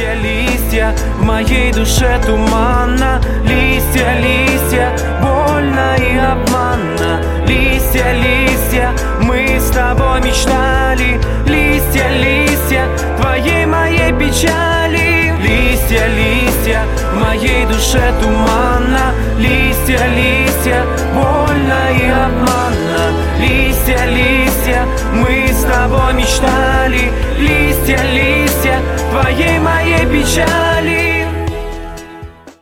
Листья, листья, в моей душе туманно. Листья, листья, больно и обманно. Листья, листья, мы с тобой мечтали. Листья, листья, твоей моей печали. Листья, листья, в моей душе туманно. Листья, листья, больно и обманно. Листья, листья, мы с тобой мечтали. Листья, листья, твоей моей печали.